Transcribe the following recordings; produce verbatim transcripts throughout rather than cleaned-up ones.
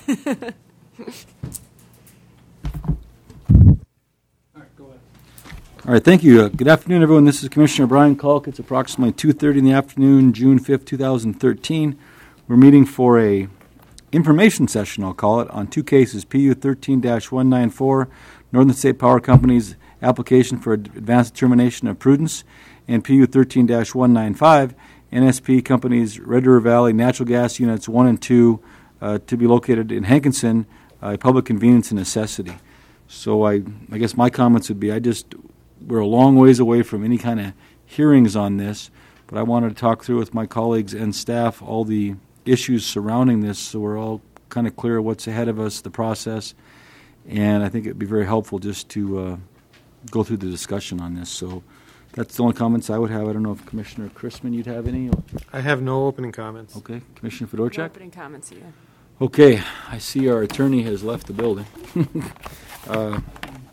All right, thank you. Uh, good afternoon, everyone. This is Commissioner Brian Kalk. It's approximately two thirty in the afternoon, June fifth, two thousand thirteen. We're meeting for a information session, I'll call it, on two cases, P U thirteen dash one nine four, Northern State Power Company's application for advanced determination of prudence, and P U thirteen dash one nine five, N S P Company's Red River Valley Natural Gas Units one and two uh, to be located in Hankinson, a uh, public convenience and necessity. So I, I guess my comments would be, I just... We're a long ways away from any kind of hearings on this, but I wanted to talk through with my colleagues and staff all the issues surrounding this so we're all kind of clear what's ahead of us, the process, and I think it would be very helpful just to uh, go through the discussion on this. So that's the only comments I would have. I don't know if Commissioner Chrisman, you'd have any? I have no opening comments. Okay. Commissioner Fedorchak? No opening comments either. Okay. I see our attorney has left the building. uh,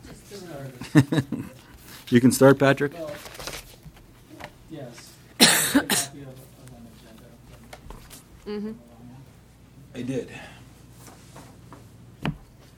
You can start, Patrick. Well, yes. Copy of, of an agenda. Mm-hmm. I did. A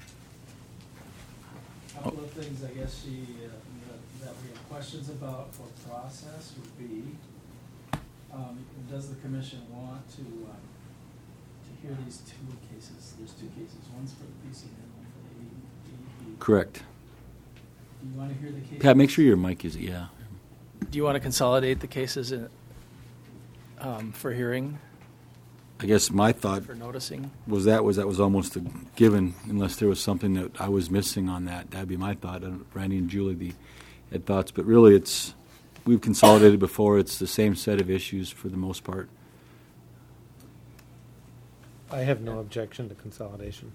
couple of things I guess she, uh, that, that we have questions about for process would be, um, does the commission want to um, to hear these two cases? There's two cases. One's for the P C N and one for the A E P. Correct. Do you want to hear the case? Pat, make sure your mic is, yeah. Do you want to consolidate the cases in, um, for hearing, I guess my thought for noticing? was that was that was almost a given, unless there was something that I was missing on that. That'd be my thought. And Randy and Julie the, had thoughts, but really it's, we've consolidated before. It's the same set of issues for the most part. I have no objection to consolidation.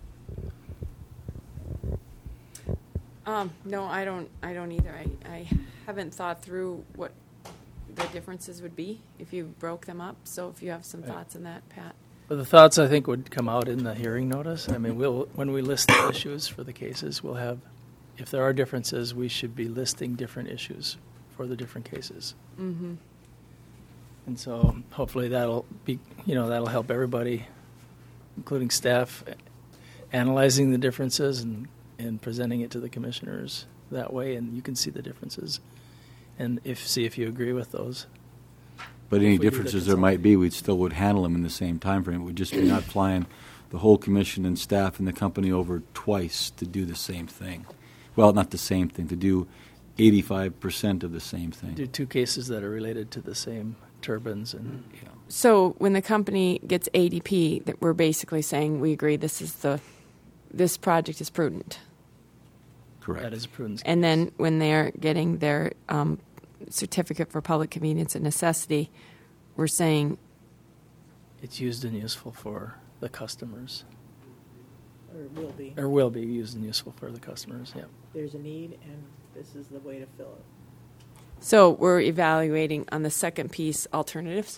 Um, no, I don't. I don't either. I, I haven't thought through what the differences would be if you broke them up. So if you have some thoughts on that, Pat. Well, the thoughts I think would come out in the hearing notice. I mean, we'll when we list the issues for the cases, we'll have, if there are differences, we should be listing different issues for the different cases. Mm-hmm. And so hopefully that'll be, you know, that'll help everybody, including staff, analyzing the differences and. and presenting it to the commissioners that way, and you can see the differences, and if see if you agree with those. But any differences there might be, we still would handle them in the same time frame. It would just be not flying the whole commission and staff and the company over twice to do the same thing. Well, not the same thing, to do eighty-five percent of the same thing. Do two cases that are related to the same turbines. And yeah. So when the company gets A D P, that we're basically saying we agree this is the this project is prudent. Correct. That is prudence. And then when they're getting their um, certificate for public convenience and necessity, we're saying it's used and useful for the customers. Or will be. Or will be used and useful for the customers, yeah. There's a need, and this is the way to fill it. so we're evaluating on the second piece alternatives,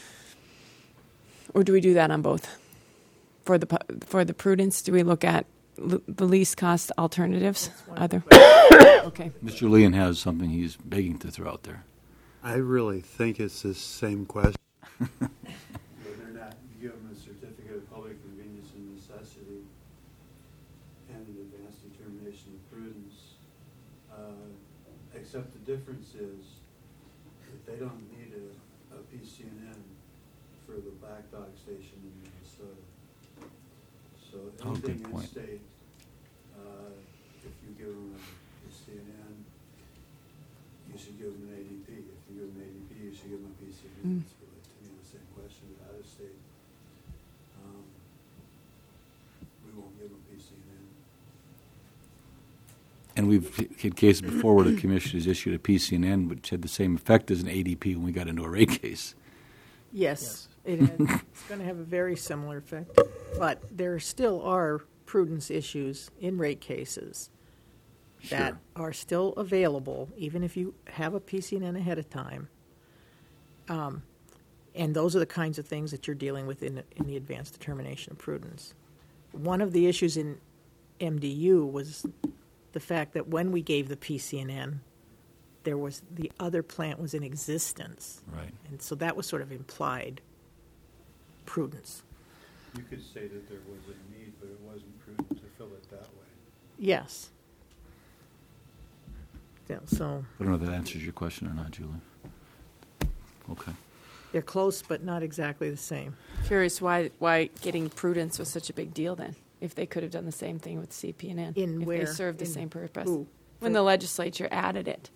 or do we do that on both? For the pu- for the prudence, do we look at l- the least cost alternatives? Other. Okay. Mister Julian has something he's begging to throw out there. I really think it's the same question. Whether or not you give them a certificate of public convenience and necessity and an advanced determination of prudence, uh, except the difference is that they don't need a, a P C N N for the Black Dog Station in Minnesota. So Oh, good anything in point. state, uh, if you give them a P C N N, you should give them an A D P. If you give them an A D P, you should give them a P C N N. Mm. It's really, to me, the same question, but out of state, um, we won't give them a P C N N. And we've had cases before where the commission has issued a P C N N which had the same effect as an A D P when we got into a rate case. Yes, it is. It's going to have a very similar effect. But there still are prudence issues in rate cases that Sure. are still available, even if you have a P C N N ahead of time. Um, and those are the kinds of things that you're dealing with in, in the advanced determination of prudence. One of the issues in M D U was the fact that when we gave the P C N N, there was the other plant was in existence. Right. And so that was sort of implied prudence. You could say that there was a need, but it wasn't prudent to fill it that way. Yes. Yeah, so I don't know if that answers your question or not, Julie. Okay. they're close, but not exactly the same. Curious why why getting prudence was such a big deal then, if they could have done the same thing with C P and N. In if where? they served the In same purpose. who? When For- the legislature added it.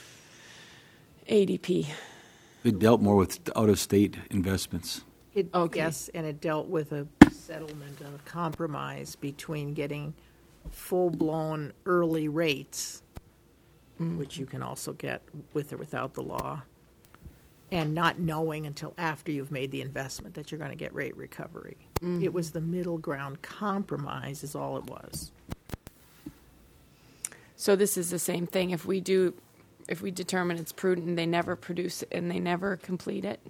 A D P. It dealt more with out-of-state investments. It, Okay. Yes, and it dealt with a settlement, a compromise between getting full-blown early rates, which you can also get with or without the law, and not knowing until after you've made the investment that you're going to get rate recovery. It was the middle ground compromise is all it was. So this is the same thing. If we do, if we determine it's prudent and they never produce it and they never complete it,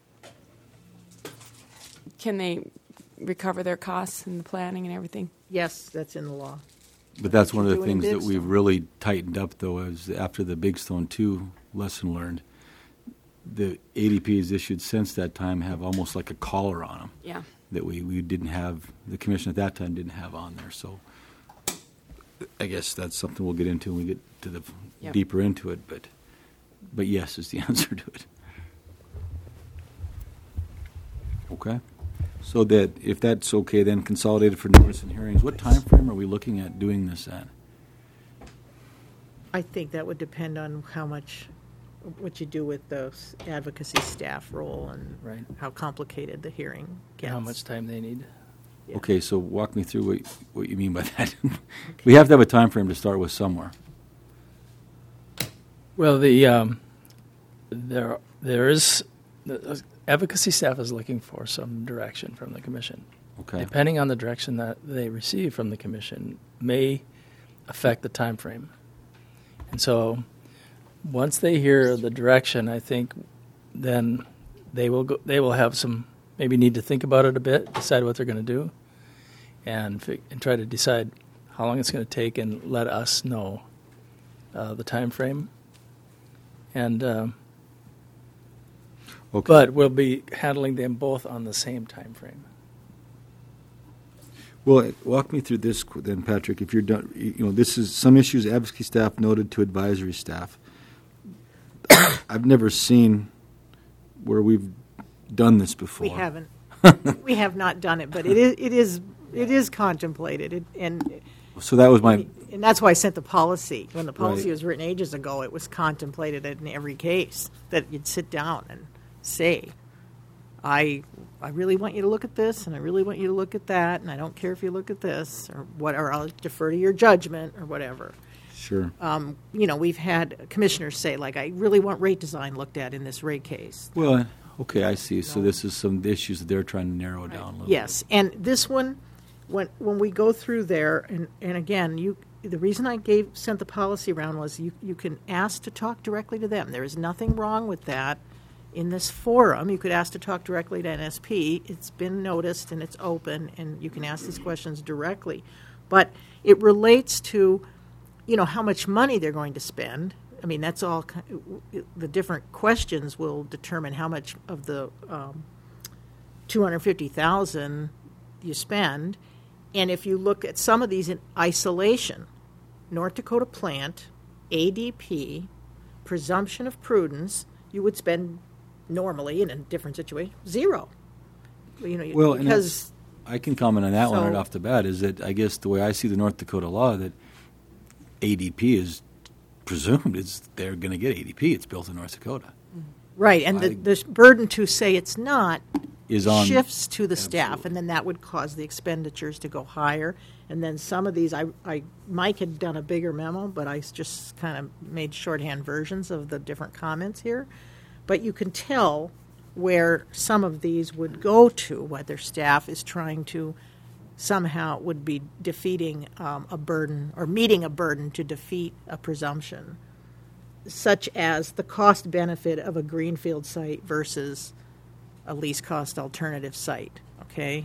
can they recover their costs and the planning and everything? Yes, that's in the law. But that's one of the Doing things that Big we've Stone. really tightened up, though, is after the Big Stone two lesson learned, the A D Ps issued since that time have almost like a collar on them Yeah. that we, we didn't have, the commission at that time didn't have on there. So I guess that's something we'll get into when we get to the Yep. deeper into it. But but yes is the answer to it. Okay. So that if that's okay, then consolidated for notice and hearings. What time frame are we looking at doing this at? I think that would depend on how much, what you do with the s- advocacy staff role and Right. how complicated the hearing gets. How much time they need. Yeah. Okay, so walk me through what, what you mean by that. We have to have a time frame to start with somewhere. Well, the um, there there is the advocacy staff is looking for some direction from the commission. Okay. Depending on the direction that they receive from the commission, may affect the time frame. And so, once they hear the direction, I think then they will go, they will have some maybe need to think about it a bit, decide what they're going to do, and fi- and try to decide how long it's going to take, and let us know uh, the time frame. And um, Okay. but we'll be handling them both on the same time frame. Well, walk me through this qu- then, Patrick. If you're done, you you know, this is some issues advocacy staff noted to advisory staff. I've never seen where we've done this before. We haven't. We have not done it, but it is, it is, it is contemplated, It- and, So that was my, and that's why I sent the policy. When the policy Right. was written ages ago, it was contemplated in every case, that you'd sit down and say, I, I really want you to look at this, and I really want you to look at that, and I don't care if you look at this, or what, or I'll defer to your judgment, or whatever. sure. Um, you know, we've had commissioners say, like, I really want rate design looked at in this rate case. Well, okay, I see. So this is some issues that they're trying to narrow down a little Yes, and this one, when when we go through there, and, and again, you the reason I gave sent the policy around was you you can ask to talk directly to them. There is nothing wrong with that. In this forum, you could ask to talk directly to N S P. It's been noticed and it's open, and you can ask these questions directly. But it relates to, you know, how much money they're going to spend. I mean, that's all. ki- The different questions will determine how much of the um, two hundred fifty thousand you spend. And if you look at some of these in isolation, North Dakota Plant, A D P, presumption of prudence, you would spend normally in a different situation zero. You know, Well, and because I can comment on that one right So- off the bat. Is that I guess the way I see the North Dakota law, that A D P is presumed it's they're going to get A D P. It's built in North Dakota. right, and I- the, the burden to say it's not Is on shifts to the staff, Absolutely. and then that would cause the expenditures to go higher. And then some of these, I, I Mike had done a bigger memo, but I s- just kind of made shorthand versions of the different comments here. But you can tell where some of these would go to, whether staff is trying to somehow would be defeating um, a burden or meeting a burden to defeat a presumption, such as the cost benefit of a greenfield site versus a least cost alternative site, okay?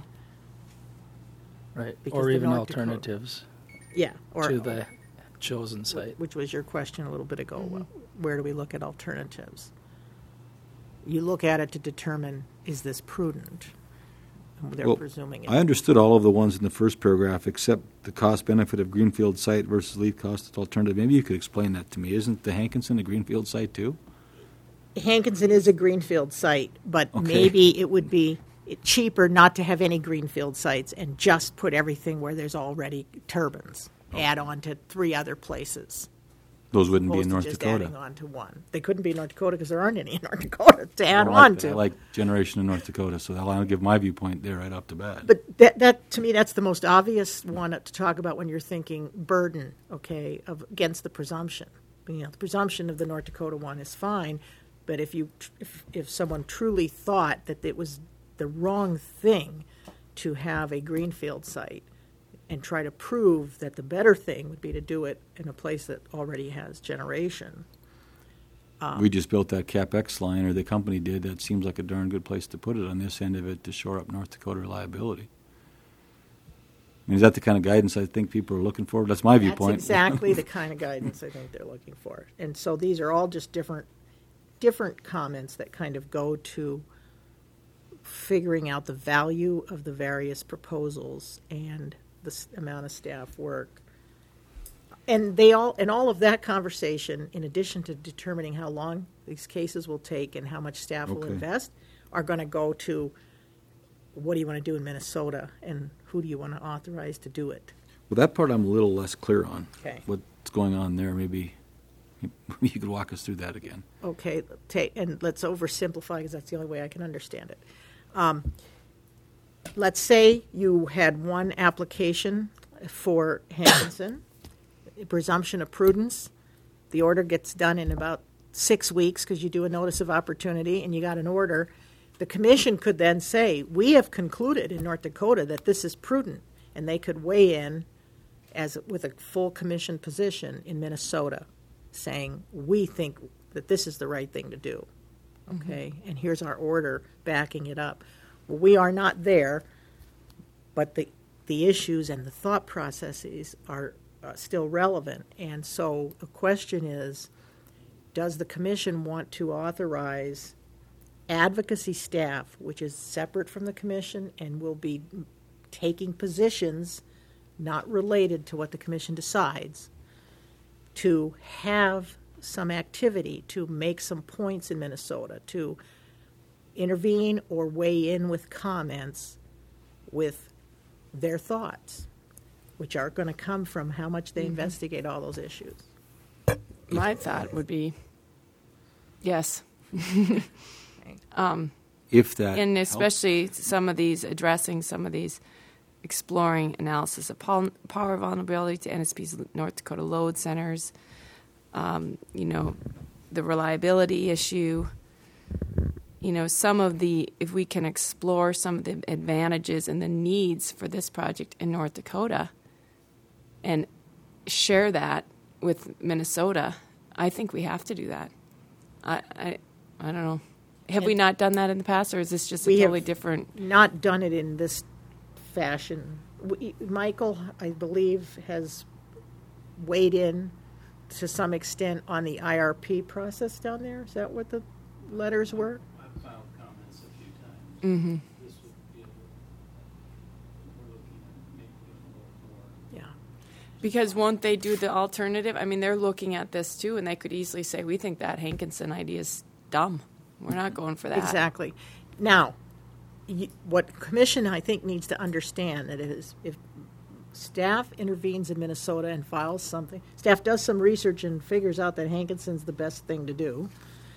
Right. Because Or the even North Dakota- alternatives Yeah. Or, to the chosen site. which was your question a little bit ago. Well, where do we look at alternatives? You look at it to determine, is this prudent? They're Well, presuming it. I understood all of the ones in the first paragraph except the cost benefit of greenfield site versus least cost alternative. Maybe you could explain that to me. Isn't the Hankinson a greenfield site too? Hankinson is a greenfield site, but Okay. maybe it would be cheaper not to have any greenfield sites and just put everything where there's already turbines. Add on to three other places. Those wouldn't be in opposed to North just Dakota. adding on to one. They couldn't be in North Dakota because there aren't any in North Dakota to add I like on that. to. I like generation in North Dakota, so I'll give my viewpoint there right off the bat. But that, that, to me, that's the most obvious one to talk about when you're thinking burden, okay, of against the presumption. You know, the presumption of the North Dakota one is fine, but if you, if, if someone truly thought that it was the wrong thing to have a greenfield site and try to prove that the better thing would be to do it in a place that already has generation. We just built that CapEx line, or the company did. That seems like a darn good place to put it on this end of it to shore up North Dakota reliability. I mean, is that the kind of guidance I think people are looking for? That's my viewpoint. That's exactly the kind of guidance I think they're looking for. And so these are all just different, different comments that kind of go to figuring out the value of the various proposals and the s- amount of staff work. And they all, and all of that conversation, in addition to determining how long these cases will take and how much staff will Okay. invest, are going to go to what do you want to do in Minnesota and who do you want to authorize to do it. Well, that part I'm a little less clear on. Okay. What's going on there? Maybe you could walk us through that again. Okay, ta- and let's oversimplify because that's the only way I can understand it. Um, let's say you had one application for Hankinson, presumption of prudence. The order gets done in about six weeks because you do a notice of opportunity and you got an order. The commission could then say, we have concluded in North Dakota that this is prudent, and they could weigh in as with a full commission position in Minnesota, saying, we think that this is the right thing to do. Okay, and here's our order backing it up. Well, we are not there, but the the issues and the thought processes are uh, still relevant. And so the question is, does the commission want to authorize advocacy staff, which is separate from the commission and will be taking positions not related to what the commission decides, to have some activity, to make some points in Minnesota, to intervene or weigh in with comments with their thoughts, which are going to come from how much they investigate all those issues. My thought would be yes. um, If that and helps. especially some of these, addressing some of these, exploring analysis of pol- power vulnerability to N S P's North Dakota load centers, um, you know, the reliability issue, you know, some of the, if we can explore some of the advantages and the needs for this project in North Dakota and share that with Minnesota, I think we have to do that. I, I, I don't know. Have we And- not done that in the past, or is this just a We have- totally different? Not done it in this fashion. We, Michael, I believe, has weighed in to some extent on the I R P process down there. Is that what the letters were? I've filed comments a few times. Mm-hmm. This would be, a- we're looking at maybe a little more. Yeah. Because won't they do the alternative? I mean, they're looking at this too, and they could easily say, "We think that Hankinson idea is dumb. We're not going for that." Exactly. Now, you, what commission I think needs to understand that is if staff intervenes in Minnesota and files something, staff does some research and figures out that Hankinson's the best thing to do,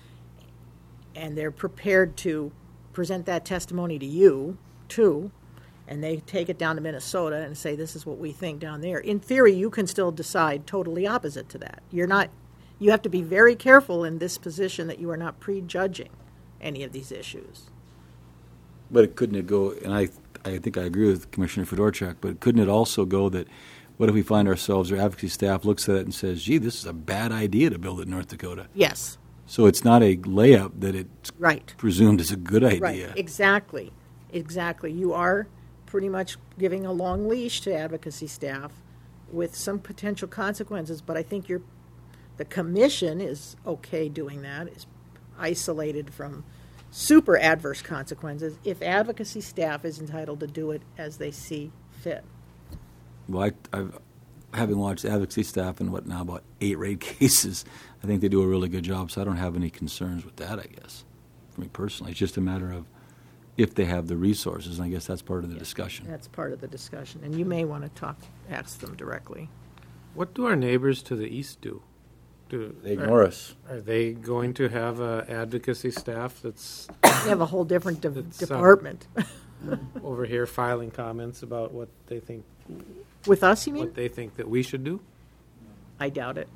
and they're prepared to present that testimony to you too, and they take it down to Minnesota and say this is what we think down there. In theory, you can still decide totally opposite to that. You're not. You have to be very careful in this position that you are not prejudging any of these issues. But it couldn't it go, and I I think I agree with Commissioner Fedorchak, but couldn't it also go that what if we find ourselves, our advocacy staff looks at it and says, gee, this is a bad idea to build it in North Dakota. Yes, So it's not a layup that it's right. presumed is a good idea. Right, exactly, exactly. You are pretty much giving a long leash to advocacy staff with some potential consequences, but I think you're, the commission is okay doing that, is isolated from super adverse consequences if advocacy staff is entitled to do it as they see fit. Well, I, I've, having watched advocacy staff in what now about eight rate cases, I think they do a really good job. So I don't have any concerns with that. I guess for me personally, it's just a matter of if they have the resources, and I guess that's part of the discussion. That's part of the discussion, and you may want to talk, ask them directly. What do our neighbors to the east do? Do They ignore us. Are they going to have a advocacy staff that's They have a whole different de- It's, uh, department. over here filing comments about what they think With us, you mean? what they think that we should do? I doubt it.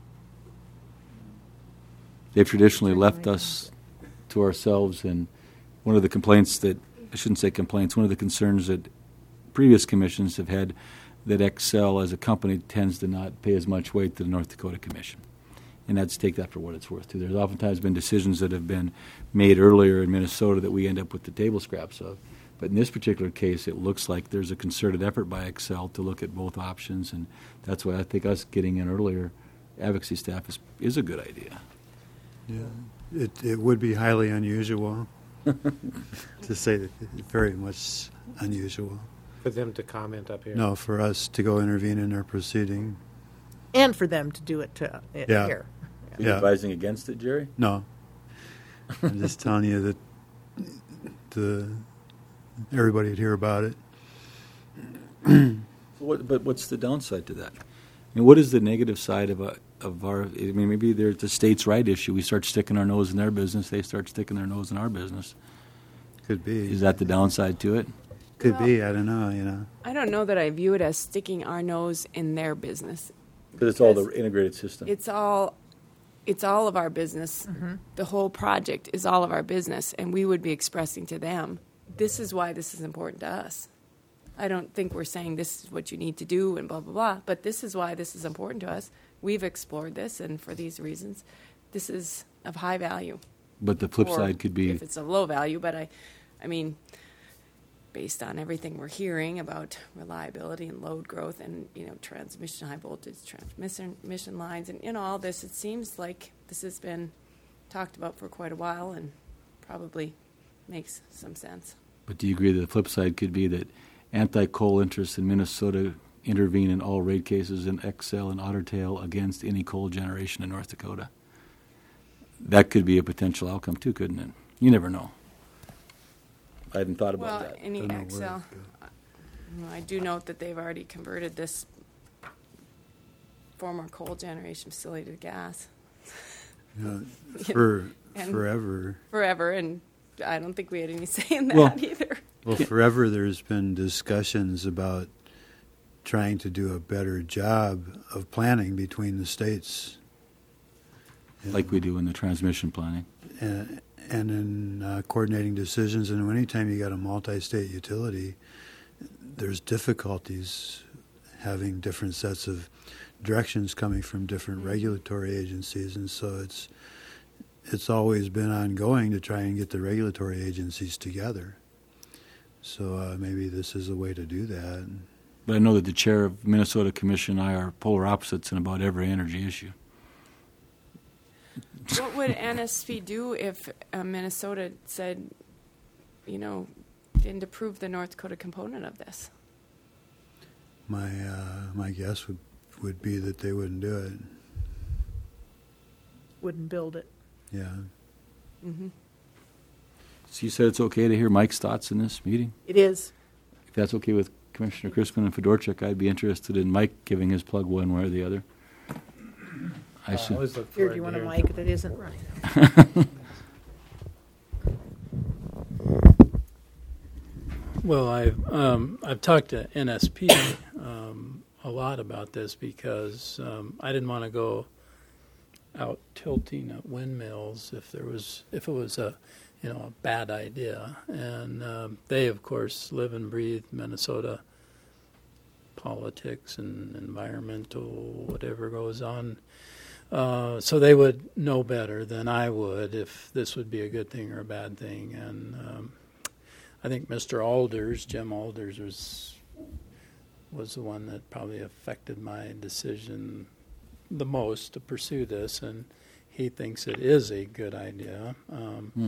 They've traditionally left us to ourselves, and one of the complaints that, I shouldn't say complaints, one of the concerns that previous commissions have had, that Excel as a company tends to not pay as much weight to the North Dakota Commission. And that's take that for what it's worth, too. There's oftentimes been decisions that have been made earlier in Minnesota that we end up with the table scraps of. But in this particular case, it looks like there's a concerted effort by Excel to look at both options, and that's why I think us getting in earlier advocacy staff is, is a good idea. Yeah, it, it would be highly unusual, to say that it's very much unusual. For them to comment up here? No, for us to go intervene in their proceeding, And for them to do it to uh, Yeah. here. Are you Yeah. advising against it, Jerry? no. I'm just telling you that the, everybody would hear about it. So what, but what's the downside to that? I mean, what is the negative side of a, of our? I mean, maybe there's the states' right issue. We start sticking our nose in their business; they start sticking their nose in our business. Could be. Is that the downside to it? Could be, I don't know, you know. I don't know that I view it as sticking our nose in their business. Because it's all the Because integrated system. It's all, it's all of our business. The whole project is all of our business, and we would be expressing to them, this is why this is important to us. I don't think we're saying this is what you need to do and blah, blah, blah, but this is why this is important to us. We've explored this, and for these reasons, this is of high value. But the flip Or side could be if it's of low value, but I, I mean, based on everything we're hearing about reliability and load growth and, you know, transmission, high voltage transmission mission lines and, you know, all this, it seems like this has been talked about for quite a while and probably makes some sense. But do you agree that the flip side could be that anti-coal interests in Minnesota intervene in all rate cases in Excel and Otter Tail against any coal generation in North Dakota? That could be a potential outcome too, couldn't it? You never know. I hadn't thought about Well, that. any Don't know where Excel, it I do note that they've already converted this former coal generation facility to gas You know, for And- forever. forever, and I don't think we had any say in that Well- either. Well, forever there's been discussions about trying to do a better job of planning between the states. Like we do in the transmission planning. And, and in uh, coordinating decisions. And anytime you got a multi-state utility, there's difficulties having different sets of directions coming from different regulatory agencies. And so it's it's always been ongoing to try and get the regulatory agencies together. So uh, maybe this is a way to do that. But I know that the chair of Minnesota Commission and I are polar opposites in about every energy issue. What would N S P do if uh, Minnesota said, you know, didn't approve the North Dakota component of this? My uh, my guess would would be that they wouldn't do it. Wouldn't build it. Yeah. Mm-hmm. So you said it's okay to hear Mike's thoughts in this meeting? It is. If that's okay with Commissioner Crispin and Fedorchuk, I'd be interested in Mike giving his plug one way or the other. I I assume. always look Here, forward do you to want a hearing mic that isn't running? Well, I've um, I've talked to N S P um, a lot about this because um, I didn't want to go out tilting at windmills if there was if it was a you know a bad idea, and um, they of course live and breathe Minnesota politics and environmental whatever goes on. Uh, so they would know better than I would if this would be a good thing or a bad thing, and um, I think Mister Alders, Jim Alders, was was the one that probably affected my decision the most to pursue this, and he thinks it is a good idea. Um, Hmm.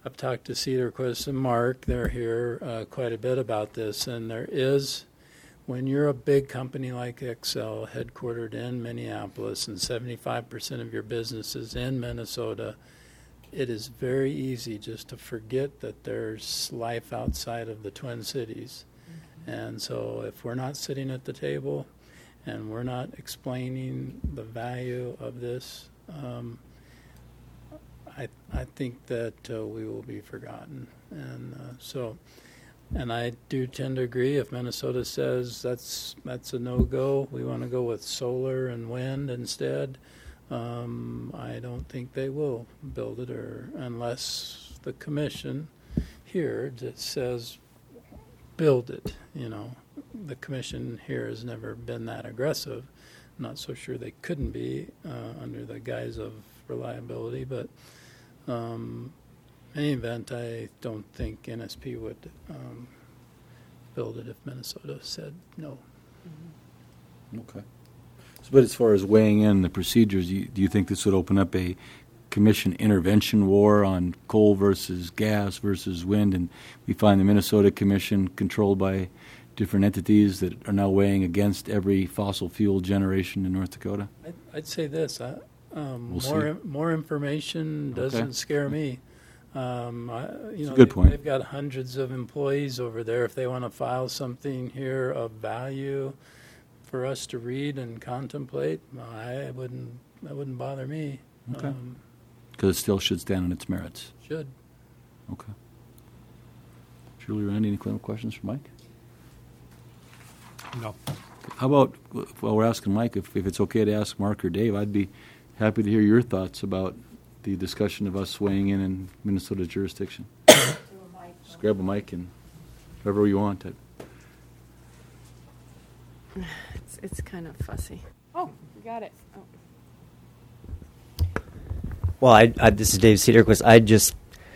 I've talked to Cedarquist and Mark. They're here uh, quite a bit about this, and there is, when you're a big company like Excel, headquartered in Minneapolis, and seventy-five percent of your business is in Minnesota, it is very easy just to forget that there's life outside of the Twin Cities. Mm-hmm. And so if we're not sitting at the table and we're not explaining the value of this, um, I, I think that uh, we will be forgotten. And uh, so, and I do tend to agree, if Minnesota says that's that's a no-go, we want to go with solar and wind instead, um, I don't think they will build it, or unless the commission here that says build it. You know, the commission here has never been that aggressive. I'm not so sure they couldn't be uh, under the guise of reliability, but Um, in any event, I don't think N S P would um, build it if Minnesota said no. Okay. So, but as far as weighing in the procedures, you, do you think this would open up a commission intervention war on coal versus gas versus wind, and we find the Minnesota Commission controlled by different entities that are now weighing against every fossil fuel generation in North Dakota? I'd, I'd say this. I, Um, We'll more see. more information doesn't Okay. scare me. Um, I, you know, a good they, point. They've got hundreds of employees over there. If they want to file something here of value for us to read and contemplate, I wouldn't. That wouldn't bother me. Okay. Um, Because it still should stand on its merits. should. Okay. Julie, Randy, any questions for Mike? No. How about, while we're asking Mike, if, if it's okay to ask Mark or Dave, I'd be happy to hear your thoughts about the discussion of us weighing in in Minnesota jurisdiction. Just grab a mic and whoever you want. It. It's, it's kind of fussy. Oh, we got it. Oh. Well, I, I, this is Dave Cedarquist. I just,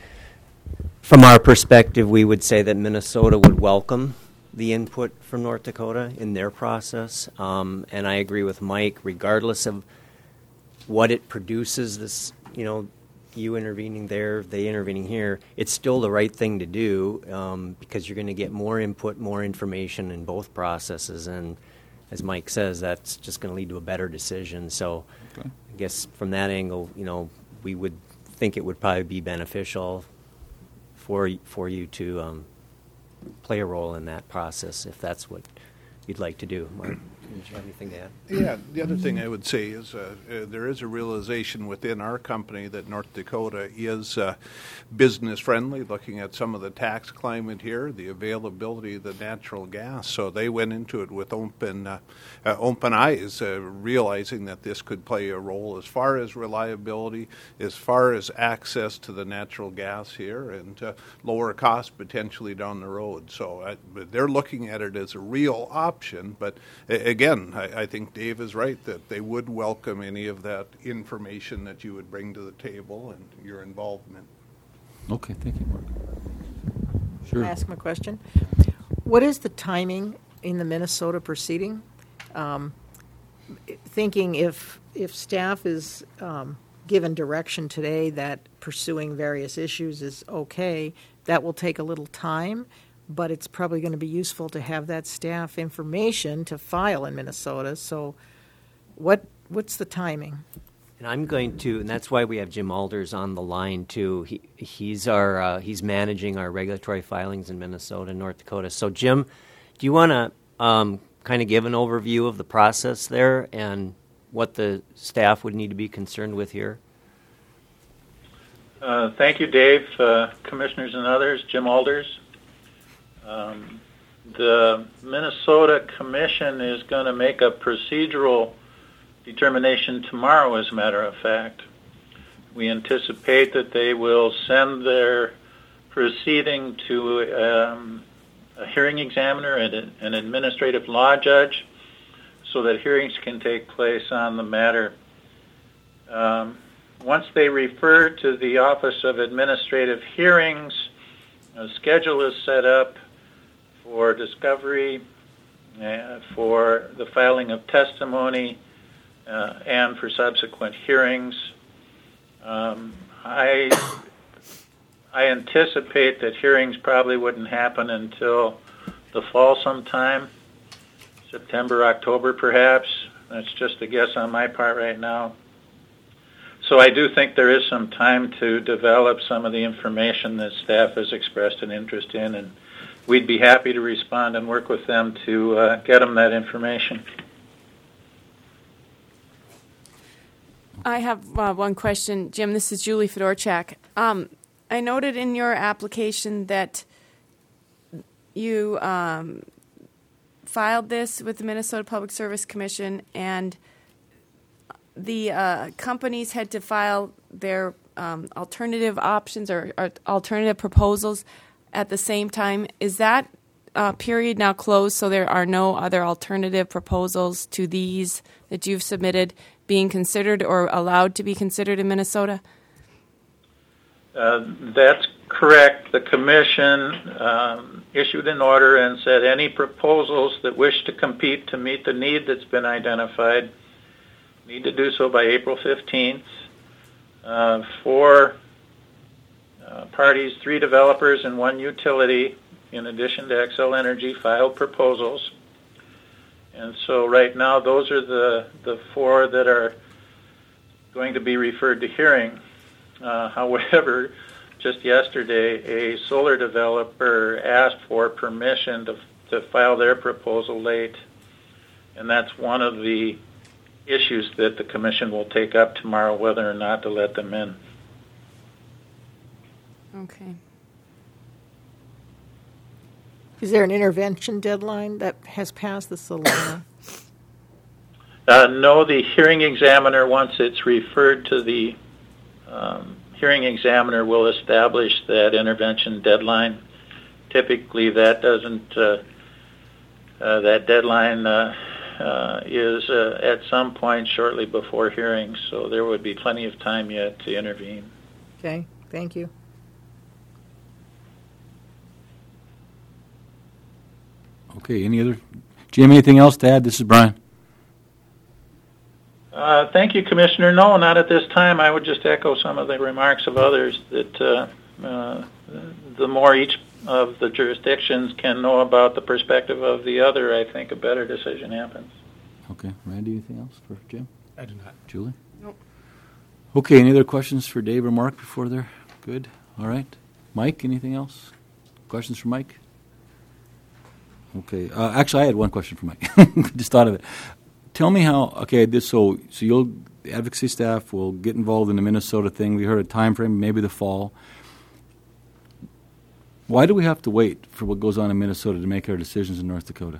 from our perspective, we would say that Minnesota would welcome the input from North Dakota in their process. Um, and I agree with Mike, regardless of what it produces, this, you know, you intervening there, they intervening here, it's still the right thing to do um, because you're going to get more input, more information in both processes. And as Mike says, that's just going to lead to a better decision. So Okay. I guess from that angle, you know, we would think it would probably be beneficial for for you to um, play a role in that process if that's what you'd like to do. Mark, did you have anything to add? Yeah, the other thing I would say is uh, uh, there is a realization within our company that North Dakota is uh, business friendly, looking at some of the tax climate here, the availability of the natural gas. So they went into it with open uh, uh, open eyes, uh, realizing that this could play a role as far as reliability, as far as access to the natural gas here, and uh, lower costs potentially down the road. So uh, they're looking at it as a real option, but uh, Again, I, I think Dave is right that they would welcome any of that information that you would bring to the table and your involvement. Okay, thank you, Mark. Can Sure. I ask him a question? What is the timing in the Minnesota proceeding? Um, thinking if if staff is um, given direction today that pursuing various issues is okay, that will take a little time, but it's probably going to be useful to have that staff information to file in Minnesota. So what what's the timing? And I'm going to, and that's why we have Jim Alders on the line too. He he's our uh, he's managing our regulatory filings in Minnesota and North Dakota. So Jim, do you want to um, kind of give an overview of the process there and what the staff would need to be concerned with here? Uh, thank you, Dave, uh, commissioners and others. Jim Alders. Um, the Minnesota Commission is going to make a procedural determination tomorrow, as a matter of fact. We anticipate that they will send their proceeding to um, a hearing examiner and an administrative law judge so that hearings can take place on the matter. Um, once they refer to the Office of Administrative Hearings, a schedule is set up for discovery, uh, for the filing of testimony, uh, and for subsequent hearings. Um, I I anticipate that hearings probably wouldn't happen until the fall sometime, September, October perhaps. That's just a guess on my part right now. So I do think there is some time to develop some of the information that staff has expressed an interest in, and we'd be happy to respond and work with them to uh, get them that information. I have uh, one question, Jim. This is Julie Fedorchak. Um, I noted in your application that you um, filed this with the Minnesota Public Service Commission, and the uh, companies had to file their um, alternative options or, or alternative proposals at the same time. Is that uh, period now closed, so there are no other alternative proposals to these that you've submitted being considered or allowed to be considered in Minnesota? Uh, that's correct. The commission um, issued an order and said any proposals that wish to compete to meet the need that's been identified need to do so by April fifteenth. Uh, four uh, parties, three developers and one utility, in addition to Xcel Energy, filed proposals. And so right now those are the, the four that are going to be referred to hearing. Uh, however, just yesterday, a solar developer asked for permission to, to file their proposal late, and that's one of the issues that the commission will take up tomorrow, whether or not to let them in. Okay. Is there an intervention deadline that has passed the Solana? Uh, no, the hearing examiner, once it's referred to the um, hearing examiner, will establish that intervention deadline. Typically, that doesn't. Uh, uh, that deadline uh, uh, is uh, at some point shortly before hearings, so there would be plenty of time yet to intervene. Okay, thank you. Okay, any other? Jim, anything else to add? This is Brian. Uh, thank you, Commissioner. No, not at this time. I would just echo some of the remarks of others that uh, uh, the more each of the jurisdictions can know about the perspective of the other, I think a better decision happens. Okay, Randy, anything else for Jim? I do not. Julie? Nope. Okay, any other questions for Dave or Mark before they're good? All right. Mike, anything else? Questions for Mike? Okay. Uh, actually, I had one question for Mike. Just thought of it. Tell me how. Okay, this so so you'll the advocacy staff will get involved in the Minnesota thing. We heard a time frame, maybe the fall. Why do we have to wait for what goes on in Minnesota to make our decisions in North Dakota?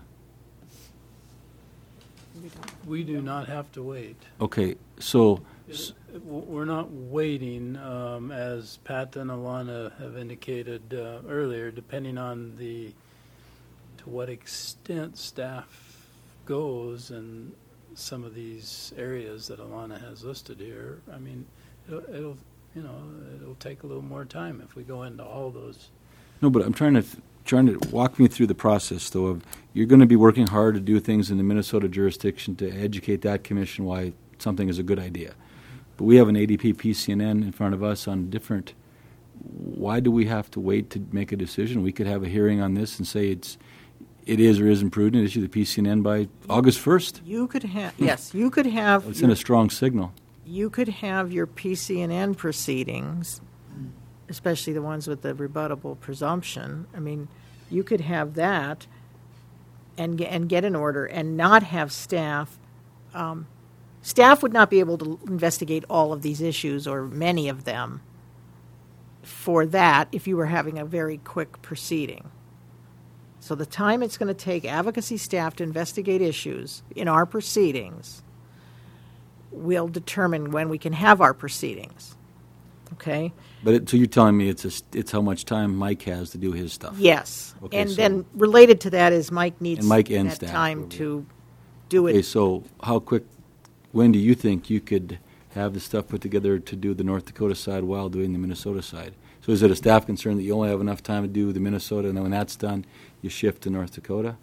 We do not have to wait. Okay, so It- We're not waiting, um, as Pat and Alana have indicated uh, earlier, depending on the to what extent staff goes in some of these areas that Alana has listed here. I mean, it'll, it'll you know it'll take a little more time if we go into all those. no, but I'm trying to trying to walk me through the process, though. Of you're going to be working hard to do things in the Minnesota jurisdiction to educate that commission why something is a good idea. But we have an A D P P C N N in front of us on different. Why do we have to wait to make a decision? We could have a hearing on this and say it's it is or isn't prudent. Issue the P C N N by August first. You could have, yes, you could have. It's in a strong signal. You could have your P C N N proceedings, especially the ones with the rebuttable presumption. I mean, you could have that and get, and get an order and not have staff. Um, staff would not be able to investigate all of these issues or many of them for that if you were having a very quick proceeding. So the time it's going to take advocacy staff to investigate issues in our proceedings will determine when we can have our proceedings. Okay? But it, so you're telling me it's a, it's how much time Mike has to do his stuff. Yes. Okay, and so- then related to that is Mike needs And Mike and that staff time will be- to do Okay, it. so how quick? When do you think you could have the stuff put together to do the North Dakota side while doing the Minnesota side? So is it a staff concern that you only have enough time to do the Minnesota, and then when that's done, you shift to North Dakota?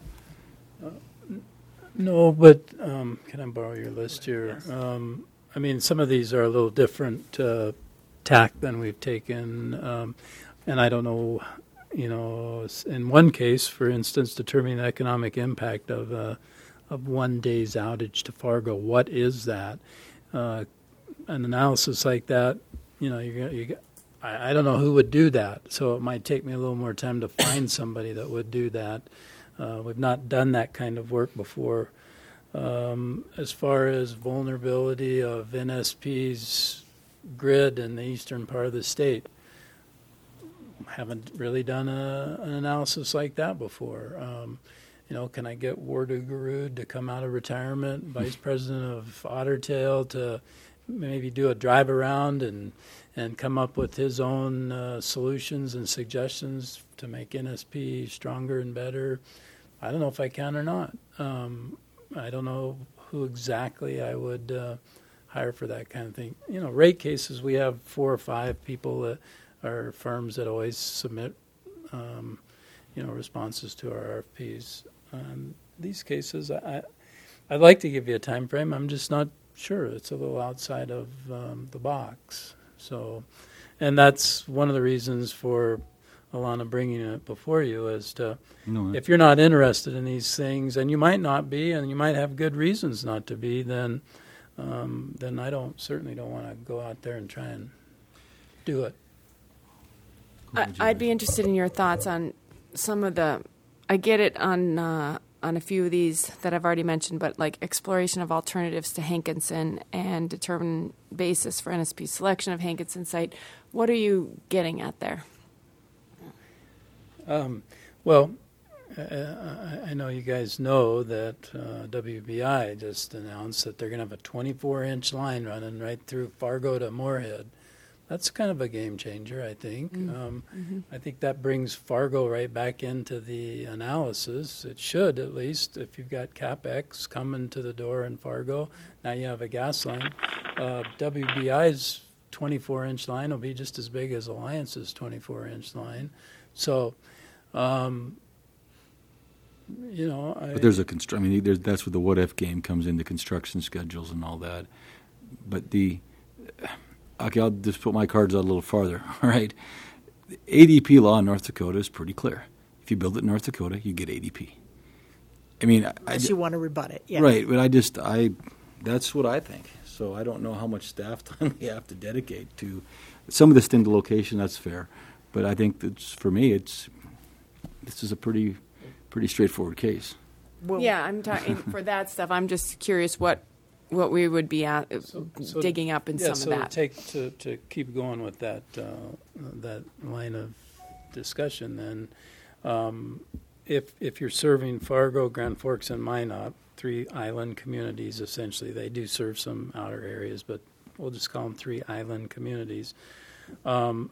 No, but um, can I borrow your list here? Um, I mean, some of these are a little different uh, tack than we've taken. Um, and I don't know, you know, in one case, for instance, determining the economic impact of uh, of one day's outage to Fargo. What is that? Uh, an analysis like that, you know, you you. I, I don't know who would do that, so it might take me a little more time to find somebody that would do that. Uh, we've not done that kind of work before. Um, as far as vulnerability of N S P's grid in the eastern part of the state, haven't really done a, an analysis like that before. Um, you know, can I get Wardu Garud to come out of retirement, vice president of Ottertail, to maybe do a drive around and and come up with his own uh, solutions and suggestions to make N S P stronger and better? I don't know if I can or not. Um, I don't know who exactly I would uh, hire for that kind of thing. You know, rate cases, we have four or five people that are firms that always submit, um, you know, responses to our R F Ps. Um, these cases, I, I'd like to give you a time frame. I'm just not sure. It's a little outside of um, the box. So, and that's one of the reasons for Alana bringing it before you, is to, No, if you're not interested in these things, and you might not be, and you might have good reasons not to be, then um, then I don't certainly don't want to go out there and try and do it. I, I'd be interested in your thoughts on some of the. I get it on uh, on a few of these that I've already mentioned, but like exploration of alternatives to Hankinson and determine basis for N S P selection of Hankinson site. What are you getting at there? Um, well, uh, I know you guys know that uh, W B I just announced that they're going to have a twenty-four inch line running right through Fargo to Moorhead. That's kind of a game changer, I think. Mm. Um, Mm-hmm. I think that brings Fargo right back into the analysis. It should, at least, if you've got CapEx coming to the door in Fargo. Now you have a gas line. Uh, W B I's twenty-four inch line will be just as big as Alliance's twenty-four inch line. So, um, you know, I, But there's a constru- I mean, there's, that's where the what-if game comes in, the construction schedules and all that. But the okay, I'll just put my cards out a little farther. All right, the A D P law in North Dakota is pretty clear. If you build it in North Dakota, you get A D P. I mean, I, Unless you want to rebut it, yeah. right? But I just I that's what I think. So I don't know how much staff time we have to dedicate to some of this thing to location. That's fair, but I think that's for me. It's this is a pretty pretty straightforward case. Well, Yeah, I'm talking for that stuff. I'm just curious what what we would be at, So- so- digging up in yeah, some so of that. To take to, to keep going with that uh, that line of discussion, then, um, if if you're serving Fargo, Grand Forks, and Minot, three island communities, essentially, they do serve some outer areas, but we'll just call them three island communities. Um,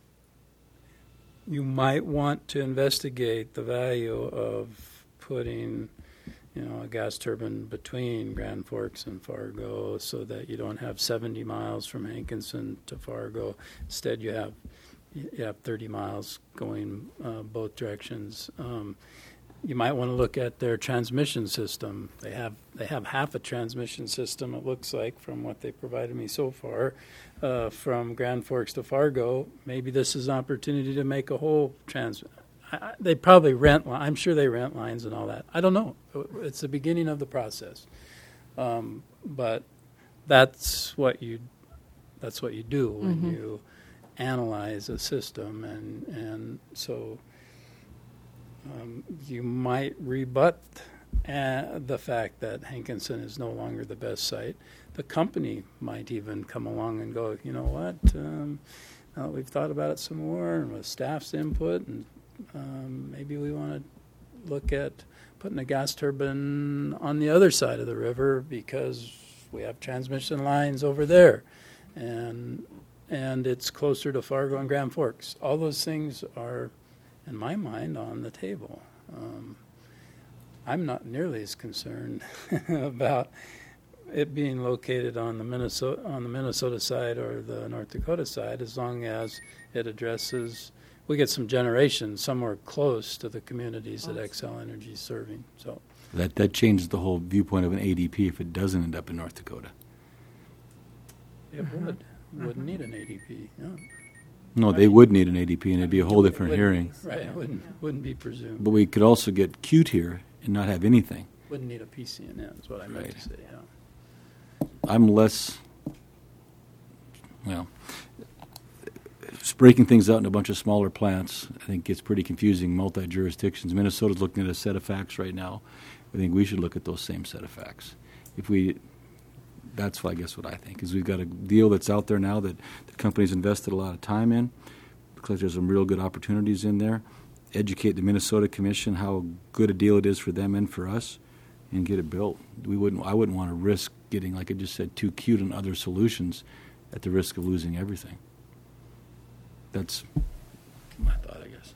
you might want to investigate the value of putting, you know, a gas turbine between Grand Forks and Fargo, so that you don't have seventy miles from Hankinson to Fargo. Instead, you have you have thirty miles going uh, both directions. Um, you might want to look at their transmission system. They have they have half a transmission system, it looks like, from what they provided me so far, uh, from Grand Forks to Fargo. Maybe this is an opportunity to make a whole trans. I, they probably rent. I'm sure they rent lines and all that. I don't know. It's the beginning of the process, um, but that's what you that's what you do when Mhm. you analyze a system, and and so um, you might rebut uh, the fact that Hankinson is no longer the best site. The company might even come along and go, you know what? Um, now that we've thought about it some more, and with staff's input, and um, maybe we want to look at putting a gas turbine on the other side of the river because we have transmission lines over there, and and it's closer to Fargo and Grand Forks. All those things are, in my mind, on the table. Um, I'm not nearly as concerned about it being located on the Minnesota on the Minnesota side or the North Dakota side, as long as it addresses. We get some generation somewhere close to the communities that Xcel Energy is serving. So That that changes the whole viewpoint of an A D P if it doesn't end up in North Dakota. it would wouldn't need an A D P. Yeah. No, they would need an A D P, and it'd be a whole different Wouldn't- hearing. Right, it wouldn't, wouldn't be presumed. But we could also get cute here and not have anything. Wouldn't need a P C N N, is what I meant Right. to say, yeah. I'm less, well, breaking things out in a bunch of smaller plants, I think gets pretty confusing, multi-jurisdictions. Minnesota's looking at a set of facts right now. I think we should look at those same set of facts. If we, that's what I guess what I think, is we've got a deal that's out there now that the company's invested a lot of time in. Looks like there's some real good opportunities in there. Educate the Minnesota Commission how good a deal it is for them and for us, and get it built. We wouldn't. I wouldn't want to risk getting, like I just said, too cute on other solutions at the risk of losing everything. That's my thought, I guess.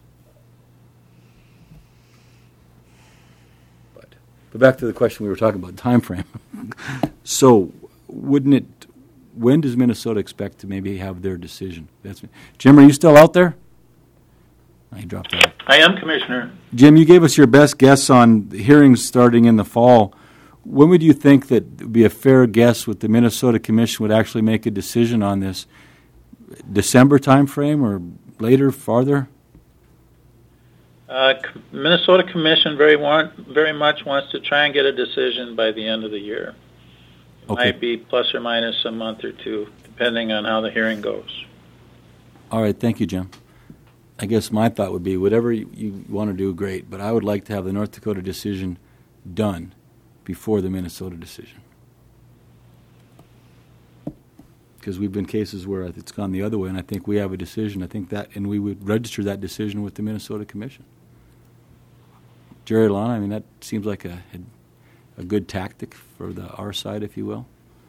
But, but back to the question we were talking about, time frame. So, wouldn't it? When does Minnesota expect to maybe have their decision? That's Jim. Are you still out there? I dropped out. I am, Commissioner. Jim, you gave us your best guess on hearings starting in the fall. When would you think that it would be a fair guess with the Minnesota Commission would actually make a decision on this? December time frame or later, farther? Uh, C- Minnesota Commission very want, very much wants to try and get a decision by the end of the year. It Okay. might be plus or minus a month or two, depending on how the hearing goes. All right, thank you, Jim. I guess my thought would be whatever you, you want to do, great, but I would like to have the North Dakota decision done before the Minnesota decision. Because we've been cases where it's gone the other way, and I think we have a decision. I think that, and we would register that decision with the Minnesota Commission. Jerry Lana, I mean, that seems like a a good tactic for the our side, if you will.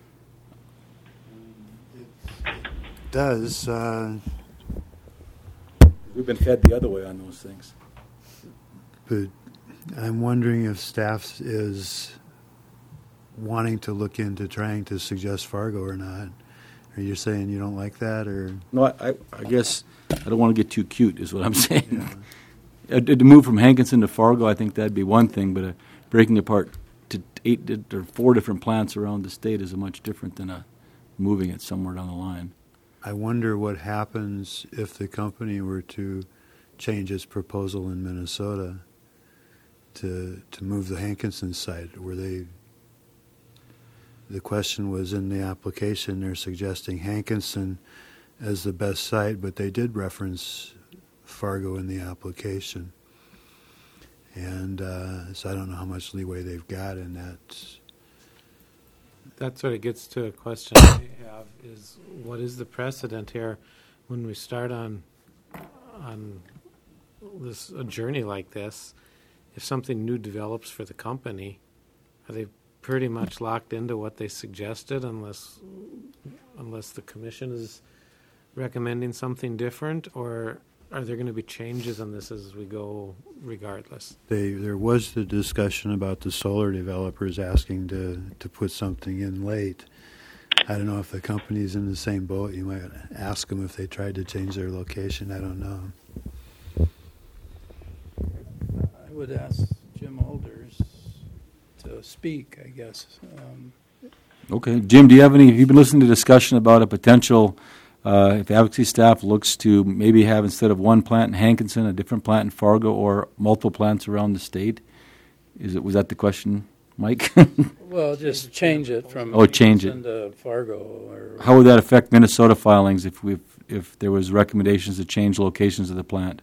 Does, uh, We've been fed the other way on those things. but I'm wondering if staff is wanting to look into trying to suggest Fargo or not. Are you saying you don't like that, or? No, I, I, I guess I don't want to get too cute, is what I'm saying. Uh, to move from Hankinson to Fargo, I think that'd be one thing, but uh, breaking apart to eight di- or four different plants around the state is a much different than uh, moving it somewhere down the line. I wonder what happens if the company were to change its proposal in Minnesota to to move the Hankinson site, where they. The question was in the application, they're suggesting Hankinson as the best site, but they did reference Fargo in the application. And uh, so I don't know how much leeway they've got in that. That sort of gets to a question I have: is what is the precedent here when we start on on this a journey like this? If something new develops for the company, are they pretty much locked into what they suggested, unless unless the commission is recommending something different, or are there going to be changes on this as we go regardless? They, there was the discussion about the solar developers asking to, to put something in late. I don't know if the company's in the same boat. You might ask them if they tried to change their location. I don't know. I would ask Jim Alders to speak, I guess. Um, Okay, Jim, do you have any? Have you been listening to discussion about a potential? Uh, if advocacy staff looks to maybe have, instead of one plant in Hankinson, a different plant in Fargo, or multiple plants around the state? Is it was that the question, Mike? Well, just change it from Oh, change it. Hankinson to Fargo. Or, How would that affect Minnesota filings if we if there was recommendations to change locations of the plant?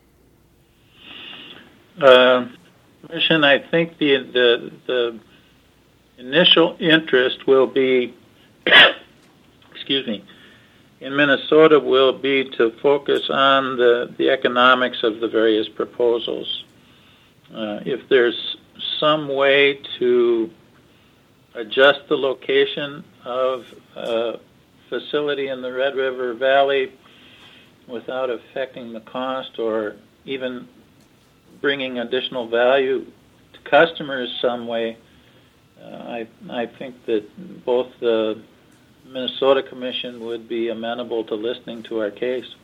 Uh, Commission, I think the the the initial interest will be, excuse me, in Minnesota will be to focus on the, the economics of the various proposals. Uh, if there's some way to adjust the location of a facility in the Red River Valley without affecting the cost or even bringing additional value to customers some way, uh, I, I think that both the Minnesota Commission would be amenable to listening to our case.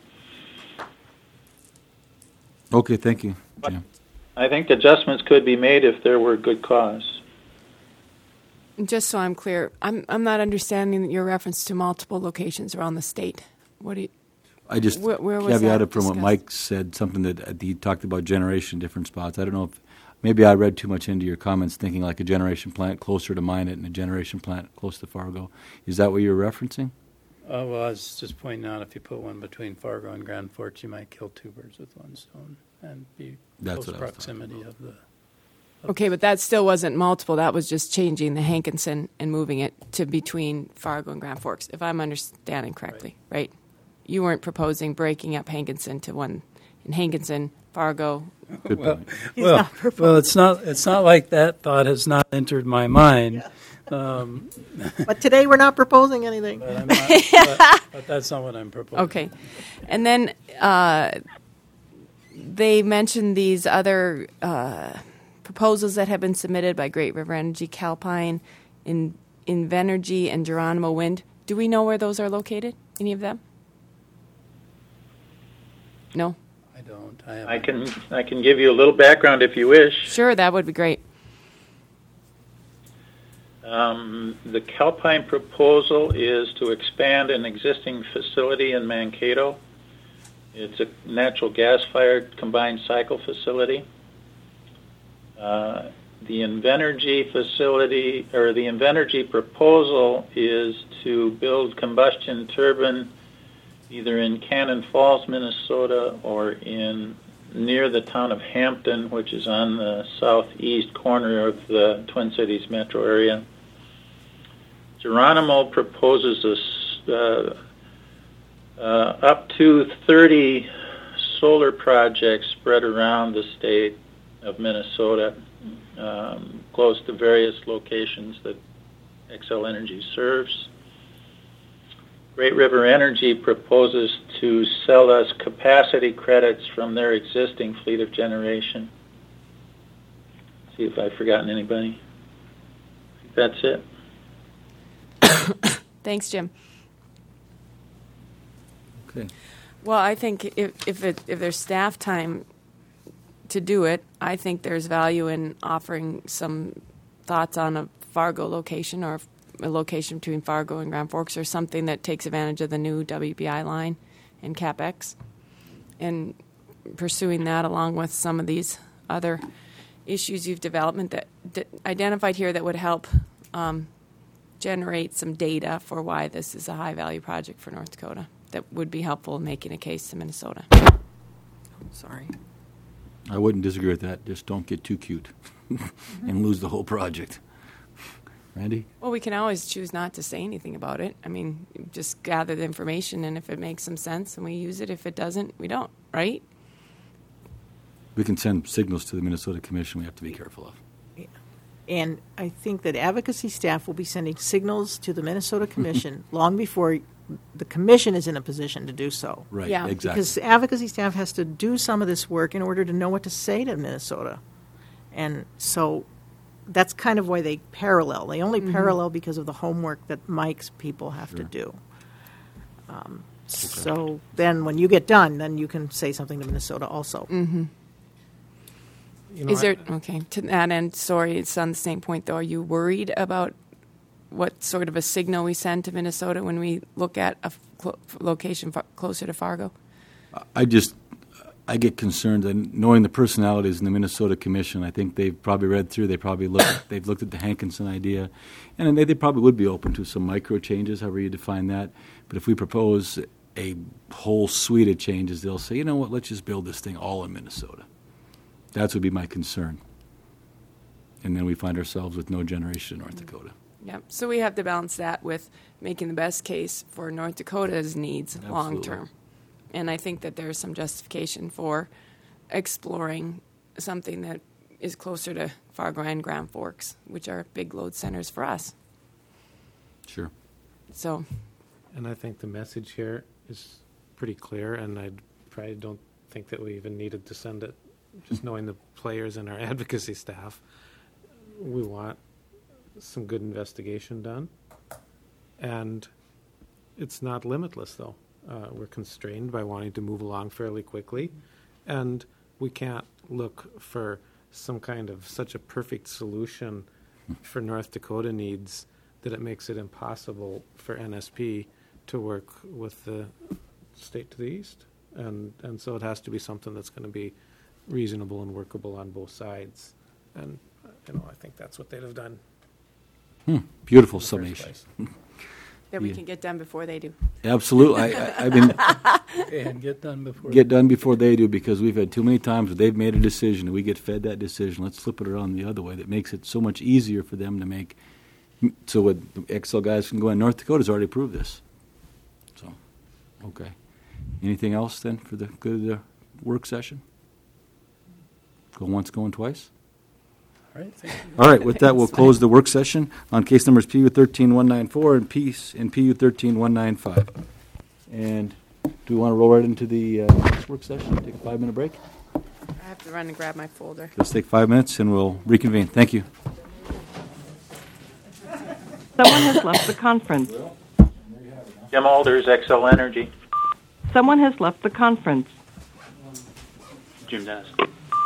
Okay, thank you, Jim. I think adjustments could be made if there were good cause. Just so I'm clear, I'm I'm not understanding your reference to multiple locations around the state. What do you? I just Where- where was caveated that from what discussed? Mike said, something that uh, he talked about generation, different spots. I don't know if, maybe I read too much into your comments thinking like a generation plant closer to Minot and a generation plant close to Fargo. Is that what you're referencing? Uh, well, I was just pointing out if you put one between Fargo and Grand Forks, you might kill two birds with one stone and be That's close what I was talking proximity of the. Okay, but that still wasn't multiple. That was just changing the Hankinson and moving it to between Fargo and Grand Forks, if I'm understanding correctly, right? You weren't proposing breaking up Hankinson to one in Hankinson, Fargo. Good well, point. He's well, not proposing. well, it's not. It's not like that thought has not entered my mind. Um, But today we're not proposing anything. but, I'm not, but, but that's not what I'm proposing. Okay. And then uh, they mentioned these other uh, proposals that have been submitted by Great River Energy, Calpine, in Invenergy, and Geronimo Wind. Do we know where those are located? Any of them? No? I don't. I, I haven't. can I can give you a little background if you wish. Sure, that would be great. Um, the Calpine proposal is to expand an existing facility in Mankato. It's a natural gas-fired combined cycle facility. Uh, the Invenergy facility, or the Invenergy proposal, is to build combustion turbine either in Cannon Falls, Minnesota, or in near the town of Hampton, which is on the southeast corner of the Twin Cities metro area. Geronimo proposes a s- uh, uh, up to thirty solar projects spread around the state of Minnesota, um, close to various locations that Xcel Energy serves. Great River Energy proposes to sell us capacity credits from their existing fleet of generation. See if I've forgotten anybody. That's it. Thanks, Jim. Okay. Well, I think if if, it, if there's staff time to do it, I think there's value in offering some thoughts on a Fargo location or a location between Fargo and Grand Forks or something that takes advantage of the new W B I line and CapEx, and pursuing that along with some of these other issues you've development that, that identified here that would help um, generate some data for why this is a high-value project for North Dakota that would be helpful in making a case to Minnesota. Sorry. I wouldn't disagree with that. Just don't get too cute and lose the whole project. Randy? Well, we can always choose not to say anything about it. I mean, just gather the information, and if it makes some sense, and we use it. If it doesn't, we don't, right? We can send signals to the Minnesota Commission we have to be careful of. And I think that advocacy staff will be sending signals to the Minnesota Commission long before the Commission is in a position to do so. Right, Yeah. exactly. Because advocacy staff has to do some of this work in order to know what to say to Minnesota. And so that's kind of why they parallel. They only Mm-hmm. parallel because of the homework that Mike's people have to Sure. do. Um, So then when you get done, then you can say something to Minnesota also. Mm-hmm. You know, Is I- there, okay, to that end, sorry, it's on the same point, though. Are you worried about what sort of a signal we send to Minnesota when we look at a f- clo- location fa- closer to Fargo? I just, I get concerned, and knowing the personalities in the Minnesota Commission, I think they've probably read through, they probably looked, they've looked at the Hankinson idea, and they, they probably would be open to some micro changes, however you define that. But if we propose a whole suite of changes, they'll say, you know what, let's just build this thing all in Minnesota. That would be my concern. And then we find ourselves with no generation in North Dakota. Yeah, so we have to balance that with making the best case for North Dakota's needs long Absolutely. term. And I think that there's some justification for exploring something that is closer to Fargo and Grand Forks, which are big load centers for us. Sure. So, And I think the message here is pretty clear, and I probably don't think that we even needed to send it. Just knowing the players and our advocacy staff, we want some good investigation done. And it's not limitless, though. Uh, we're constrained by wanting to move along fairly quickly, and we can't look for some kind of such a perfect solution for North Dakota needs that it makes it impossible for N S P to work with the state to the east, and and so it has to be something that's going to be reasonable and workable on both sides, and uh, you know I think that's what they'd have done. Hmm. Beautiful in the first summation. place. That we Yeah. can get done before they do. Absolutely. I, I, I mean, And get done before. get done before they do, because we've had too many times where they've made a decision and we get fed that decision. Let's flip it around the other way. That makes it so much easier for them to make. So what the X L guys can go in. North Dakota's already approved this. So, okay. Anything else then for the good of the work session? Go once, going twice? All right, thank you. All right, with that, we'll close the work session on case numbers P U thirteen one ninety-four and P and P U thirteen one ninety-five. And do we want to roll right into the uh, next work session? Take a five-minute break? I have to run and grab my folder. Let's take five minutes and we'll reconvene. Thank you. Someone has left the conference. Jim Alders, X L Energy. Someone has left the conference. Jim Dennis.